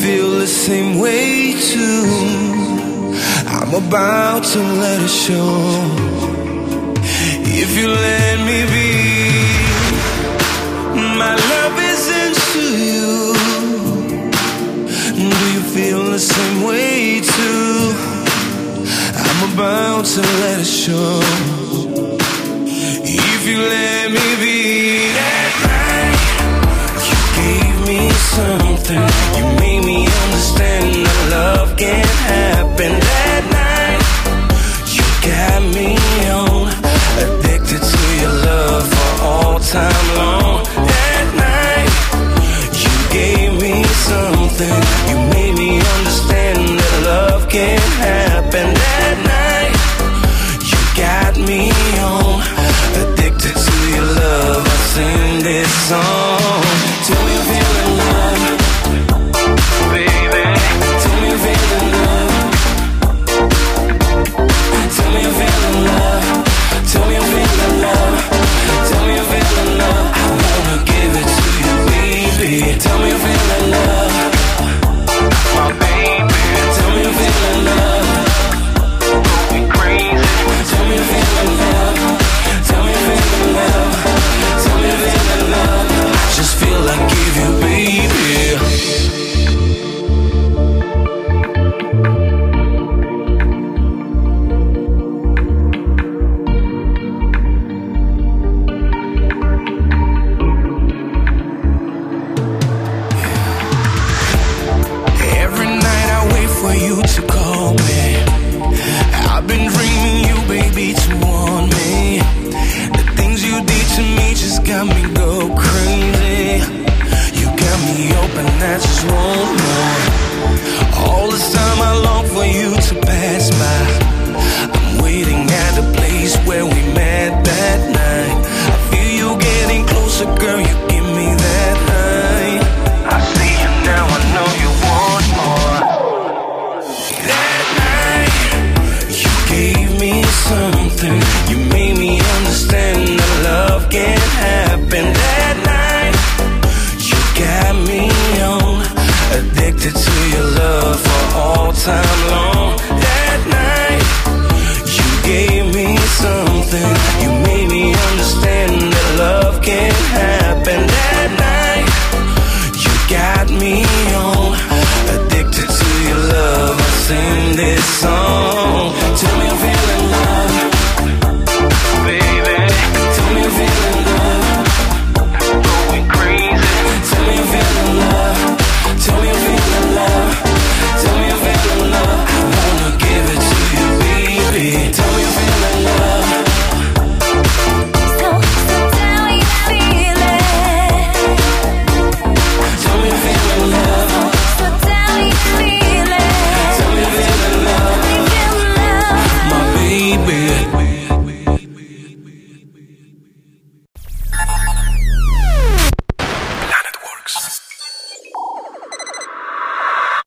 feel the same way too? I'm about to let it show. If you let me be, my love isn't to you. Do you feel the same way too? I'm about to let it show. If you let me be. That night, you gave me something. You made me understand that love can't happen. That night, you got me on, addicted to your love for all time long. That night, you gave me something. You made me understand that love can't happen. That night, you got me on, addicted to your love. I sing this song. Tell me you feel in love, baby. Tell me you feel in love. Tell me you feel in love. Tell me you feel in love. Tell me you feel in love. I wanna give it to you, baby. Tell me you feel in love, my baby. Tell me you feel in love. Go crazy. Tell me you feel in love. Tell me you feel in love. Tell me you feel in love. I just feel like give you, baby. Every night I wait for you to call me. I've been dreaming you, baby, to want me. The things you did to me just got me go crazy. You got me open, I just want more. All this time I long for you to pass by.